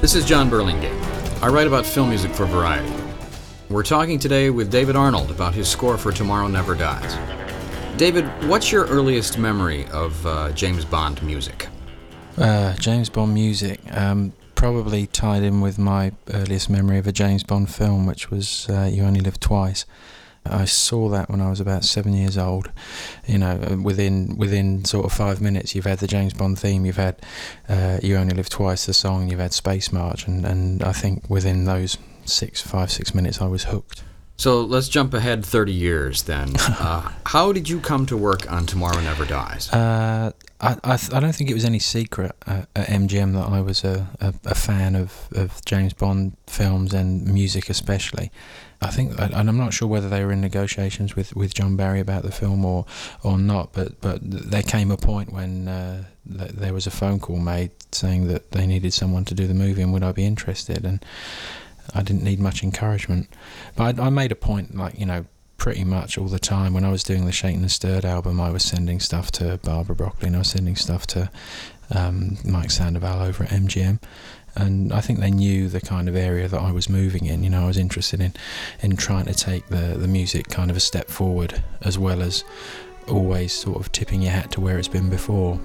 This is John Burlingame. I write about film music for Variety. We're talking today with David Arnold about his score for Tomorrow Never Dies. David, what's your earliest memory of James Bond music? James Bond music, probably tied in with my earliest memory of a James Bond film, which was You Only Live Twice. I saw that when I was about 7 years old. You know, within sort of 5 minutes, you've had the James Bond theme, you've had You Only Live Twice, the song, you've had Space March, and I think within those 6 minutes, I was hooked. So let's jump ahead 30 years then. How did you come to work on Tomorrow Never Dies? I don't think it was any secret at MGM that I was a fan of James Bond films and music especially. I think, and I'm not sure whether they were in negotiations with John Barry about the film or not, but there came a point when there was a phone call made saying that they needed someone to do the movie and would I be interested, and I didn't need much encouragement. But I made a point, like, you know, pretty much all the time. When I was doing the Shaken and Stirred album, I was sending stuff to Barbara Broccoli and I was sending stuff to Mike Sandoval over at MGM. And I think they knew the kind of area that I was moving in. You know, I was interested in trying to take the music kind of a step forward, as well as always sort of tipping your hat to where it's been before.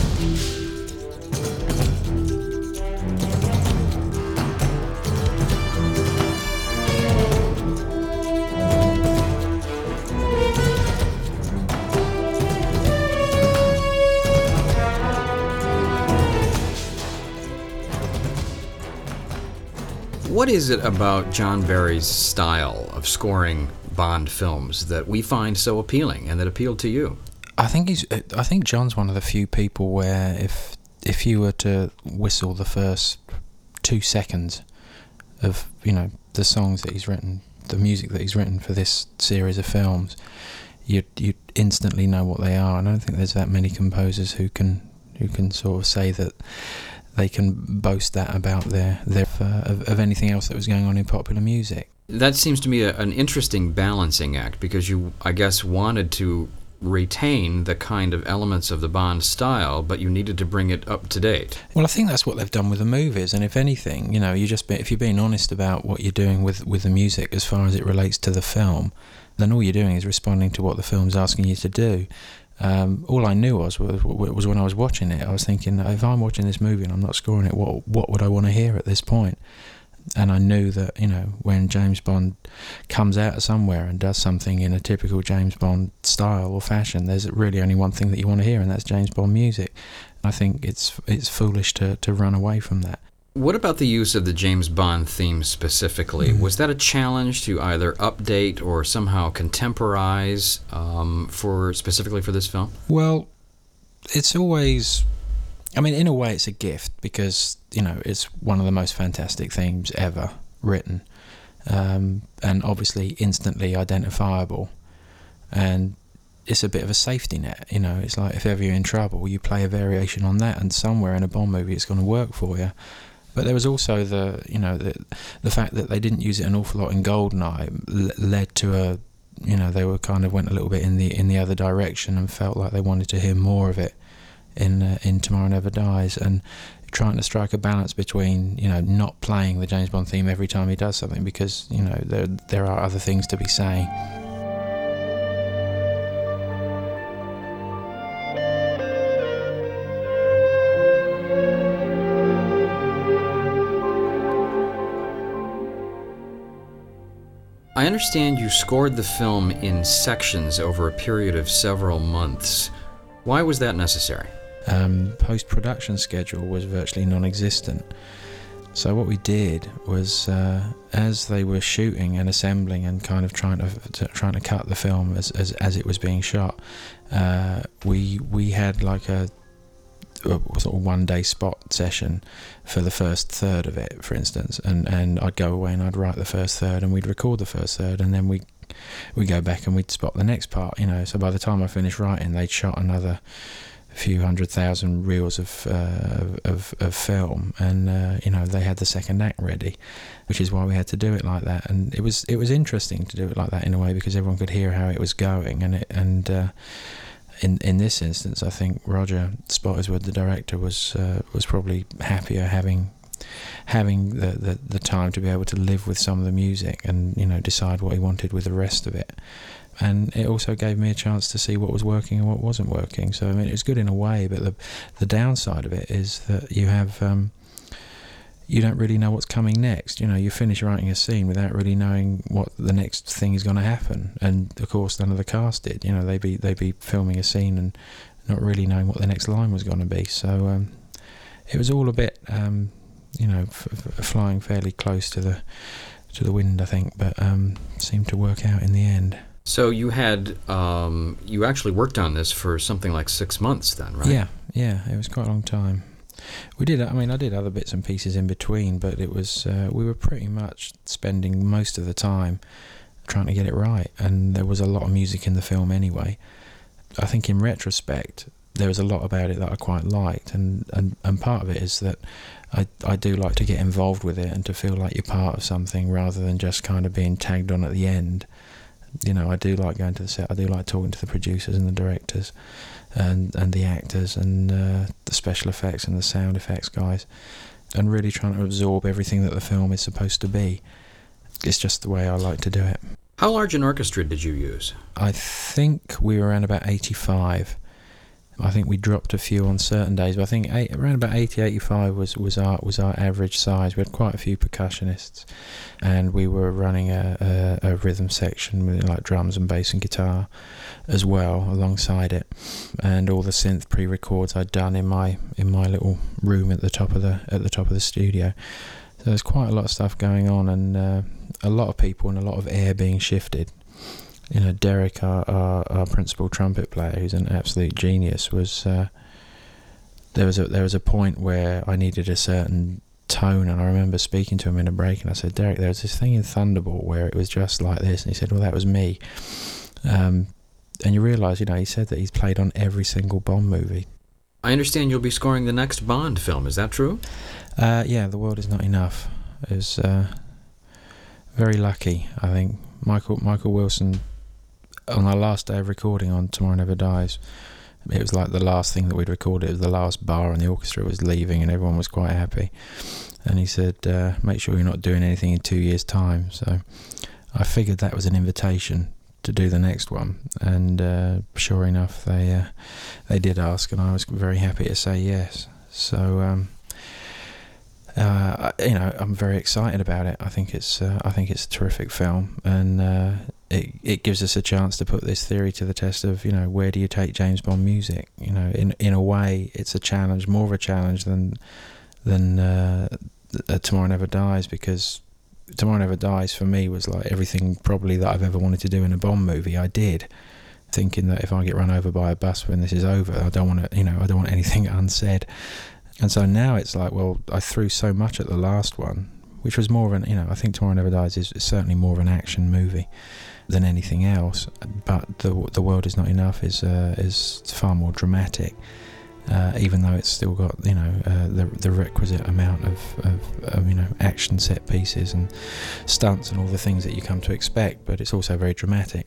What is it about John Barry's style of scoring Bond films that we find so appealing and that appealed to you? I think John's one of the few people where if you were to whistle the first 2 seconds of, you know, the songs that he's written, the music that he's written for this series of films, you'd instantly know what they are. And I don't think there's that many composers who can sort of say that they can boast that about their of anything else that was going on in popular music. That seems to me an interesting balancing act, because you, I guess, wanted to retain the kind of elements of the Bond style, but you needed to bring it up to date. Well, I think that's what they've done with the movies, and if anything, you know, if you're being honest about what you're doing with the music as far as it relates to the film, then all you're doing is responding to what the film's asking you to do. All I knew was when I was watching it, I was thinking, if I'm watching this movie and I'm not scoring it, what would I want to hear at this point? And I knew that, you know, when James Bond comes out of somewhere and does something in a typical James Bond style or fashion, there's really only one thing that you want to hear, and that's James Bond music. I think it's foolish to run away from that. What about the use of the James Bond theme specifically? Was that a challenge to either update or somehow contemporize specifically for this film? Well, it's always, I mean, in a way it's a gift, because, you know, it's one of the most fantastic themes ever written, and obviously instantly identifiable, and it's a bit of a safety net. You know, it's like if ever you're in trouble, you play a variation on that, and somewhere in a Bond movie it's going to work for you. But there was also the fact that they didn't use it an awful lot in GoldenEye led to they were kind of went a little bit in the other direction and felt like they wanted to hear more of it in Tomorrow Never Dies, and trying to strike a balance between, you know, not playing the James Bond theme every time he does something, because, you know, there are other things to be saying. I understand you scored the film in sections over a period of several months. Why was that necessary? Post-production schedule was virtually non-existent. So what we did was, as they were shooting and assembling and kind of trying to cut the film as it was being shot, we had like a sort of 1 day spot session for the first third of it, for instance, and I'd go away and I'd write the first third and we'd record the first third, and then we go back and we'd spot the next part, you know. So by the time I finished writing, they'd shot another few 100,000 reels of film, and you know, they had the second act ready, which is why we had to do it like that. And it was interesting to do it like that in a way, because everyone could hear how it was going, and in this instance, I think Roger Spottiswoode, the director, was probably happier having having the time to be able to live with some of the music and, you know, decide what he wanted with the rest of it. And it also gave me a chance to see what was working and what wasn't working. So I mean, it's good in a way, but the downside of it is that you have you don't really know what's coming next. You know, you finish writing a scene without really knowing what the next thing is going to happen. And of course, none of the cast did. You know, they'd be filming a scene and not really knowing what the next line was going to be. So it was all a bit, you know, flying fairly close to the wind, I think, but seemed to work out in the end. So you had, you actually worked on this for something like 6 months then, right? Yeah, it was quite a long time. I did other bits and pieces in between, but it was, we were pretty much spending most of the time trying to get it right, and there was a lot of music in the film anyway. I think in retrospect, there was a lot about it that I quite liked, and part of it is that I do like to get involved with it and to feel like you're part of something rather than just kind of being tagged on at the end. You know, I do like going to the set. I do like talking to the producers and the directors and the actors and the special effects and the sound effects guys, and really trying to absorb everything that the film is supposed to be. It's just the way I like to do it. How large an orchestra did you use? I think we were around about 85. I think we dropped a few on certain days, but I think around about 80-85 was our average size. We had quite a few percussionists, and we were running a rhythm section with like drums and bass and guitar as well alongside it, and all the synth pre-records I'd done in my little room at the top of the studio. So there's quite a lot of stuff going on, and a lot of people and a lot of air being shifted. You know, Derek, our principal trumpet player, who's an absolute genius, was there was a point where I needed a certain tone, and I remember speaking to him in a break, and I said, Derek, there was this thing in Thunderbolt where it was just like this, and he said, well, that was me. And you realise, you know, he said that he's played on every single Bond movie. I understand you'll be scoring the next Bond film, is that true? Yeah, The World Is Not Enough. It was very lucky, I think. Michael Wilson, on our last day of recording on Tomorrow Never Dies, it was like the last thing that we'd recorded. It was the last bar, and the orchestra was leaving, and everyone was quite happy. And he said, make sure you're not doing anything in 2 years' time. So I figured that was an invitation to do the next one, and sure enough, they did ask, and I was very happy to say yes. So you know, I'm very excited about it. I think it's a terrific film, and it gives us a chance to put this theory to the test of, you know, where do you take James Bond music? You know, in a way, it's a challenge, more of a challenge than Tomorrow Never Dies, because Tomorrow Never Dies for me was like everything probably that I've ever wanted to do in a Bond movie. I did, thinking that if I get run over by a bus when this is over, I don't want anything unsaid. And so now it's like, well, I threw so much at the last one, which was more of an, you know, I think Tomorrow Never Dies is certainly more of an action movie than anything else. But the World Is Not Enough is far more dramatic, even though it's still got, you know, the requisite amount of you know, action set pieces and stunts and all the things that you come to expect. But it's also very dramatic.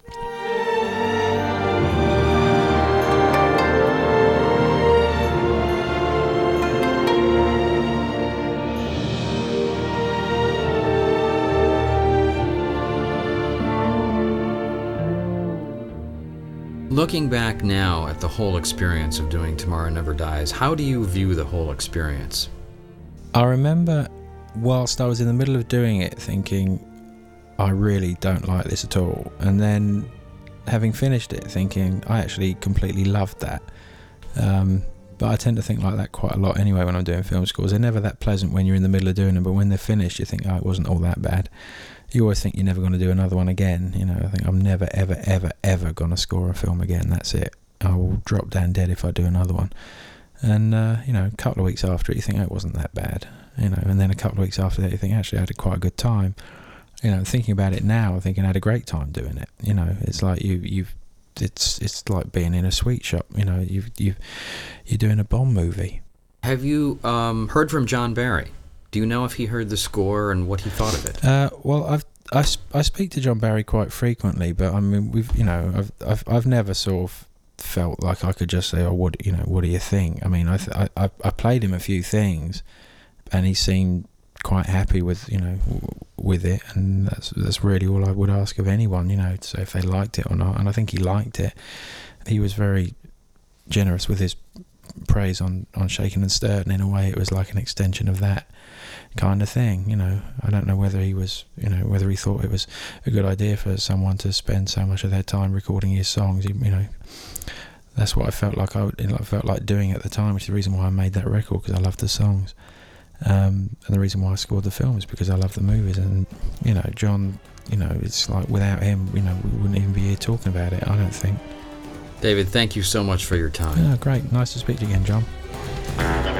Looking back now at the whole experience of doing Tomorrow Never Dies, how do you view the whole experience? I remember whilst I was in the middle of doing it thinking, I really don't like this at all. And then having finished it thinking, I actually completely loved that. But I tend to think like that quite a lot anyway when I'm doing film scores. They're never that pleasant when you're in the middle of doing them, but when they're finished you think, oh, it wasn't all that bad. You always think you're never going to do another one again. You know, I think I'm never, ever, ever, ever going to score a film again. That's it. I will drop down dead if I do another one. And, you know, a couple of weeks after it, you think, oh, it wasn't that bad. You know, and then a couple of weeks after that, you think, actually, I had quite a good time. You know, thinking about it now, I'm thinking I had a great time doing it. You know, it's like it's like being in a sweet shop. You know, you're doing a Bond movie. Have you heard from John Barry? Do you know if he heard the score and what he thought of it? Well, I speak to John Barry quite frequently, but I mean, I've never sort of felt like I could just say, oh, what do you think? I mean, I played him a few things, he seemed quite happy with, you know, with it, and that's really all I would ask of anyone, you know, so if they liked it or not. And I think he liked it. He was very generous with his praise on Shaken and Stirred, and in a way it was like an extension of that kind of thing, you know. I don't know whether he was, you know, whether he thought it was a good idea for someone to spend so much of their time recording his songs. You know, that's what I felt like I felt like doing at the time, which is the reason why I made that record, because I loved the songs. And the reason why I scored the film is because I love the movies. And, you know, John, you know, it's like without him, you know, we wouldn't even be here talking about it, I don't think. David, thank you so much for your time. Yeah, great. Nice to speak to you again, John.